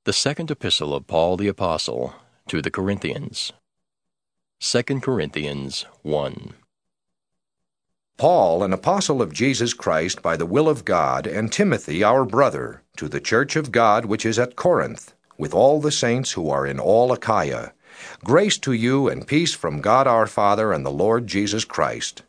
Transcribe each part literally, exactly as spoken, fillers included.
The Second Epistle of Paul the Apostle to the Corinthians. Second Corinthians one. Paul, an apostle of Jesus Christ by the will of God, and Timothy our brother, to the church of God which is at Corinth, with all the saints who are in all Achaia. Grace to you and peace from God our Father and the Lord Jesus Christ.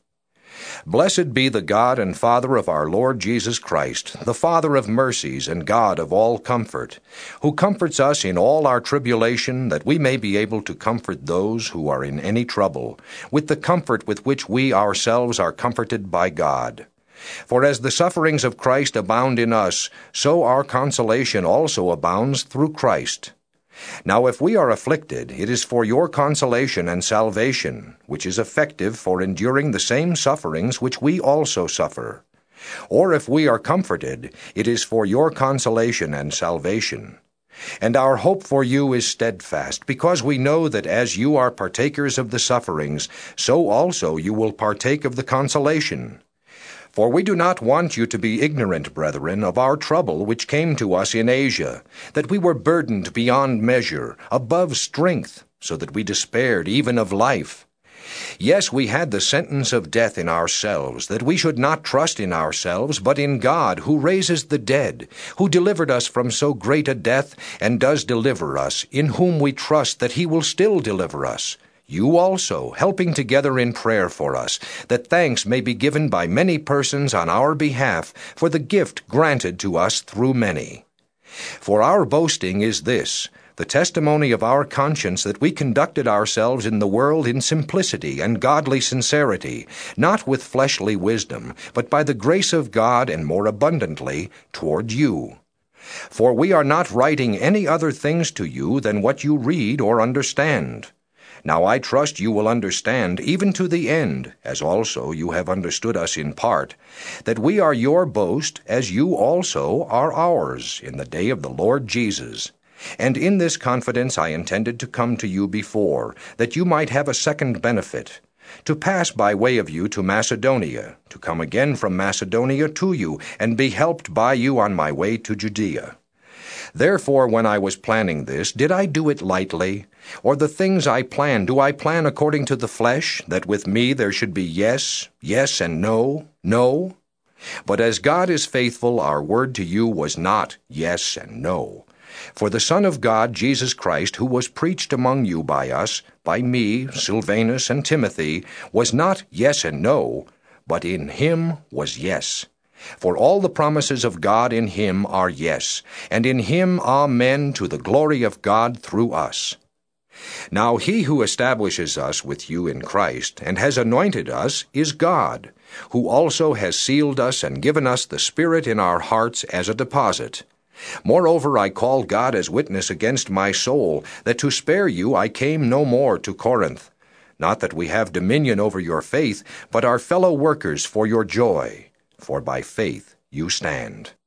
Blessed be the God and Father of our Lord Jesus Christ, the Father of mercies and God of all comfort, who comforts us in all our tribulation, that we may be able to comfort those who are in any trouble, with the comfort with which we ourselves are comforted by God. For as the sufferings of Christ abound in us, so our consolation also abounds through Christ. Now if we are afflicted, it is for your consolation and salvation, which is effective for enduring the same sufferings which we also suffer. Or if we are comforted, it is for your consolation and salvation. And our hope for you is steadfast, because we know that as you are partakers of the sufferings, so also you will partake of the consolation. For we do not want you to be ignorant, brethren, of our trouble which came to us in Asia, that we were burdened beyond measure, above strength, so that we despaired even of life. Yes, we had the sentence of death in ourselves, that we should not trust in ourselves, but in God, who raises the dead, who delivered us from so great a death, and does deliver us, in whom we trust that he will still deliver us. You also, helping together in prayer for us, that thanks may be given by many persons on our behalf for the gift granted to us through many. For our boasting is this, the testimony of our conscience that we conducted ourselves in the world in simplicity and godly sincerity, not with fleshly wisdom, but by the grace of God and more abundantly toward you. For we are not writing any other things to you than what you read or understand. Now I trust you will understand even to the end, as also you have understood us in part, that we are your boast, as you also are ours, in the day of the Lord Jesus. And in this confidence I intended to come to you before, that you might have a second benefit, to pass by way of you to Macedonia, to come again from Macedonia to you, and be helped by you on my way to Judea. Therefore, when I was planning this, did I do it lightly? Or the things I plan, do I plan according to the flesh, that with me there should be yes, yes, and no, no? But as God is faithful, our word to you was not yes and no. For the Son of God, Jesus Christ, who was preached among you by us, by me, Silvanus, and Timothy, was not yes and no, but in him was yes. For all the promises of God in him are yes, and in him amen, to the glory of God through us. Now he who establishes us with you in Christ, and has anointed us, is God, who also has sealed us and given us the Spirit in our hearts as a deposit. Moreover, I call God as witness against my soul, that to spare you I came no more to Corinth. Not that we have dominion over your faith, but are fellow workers for your joy. For by faith you stand.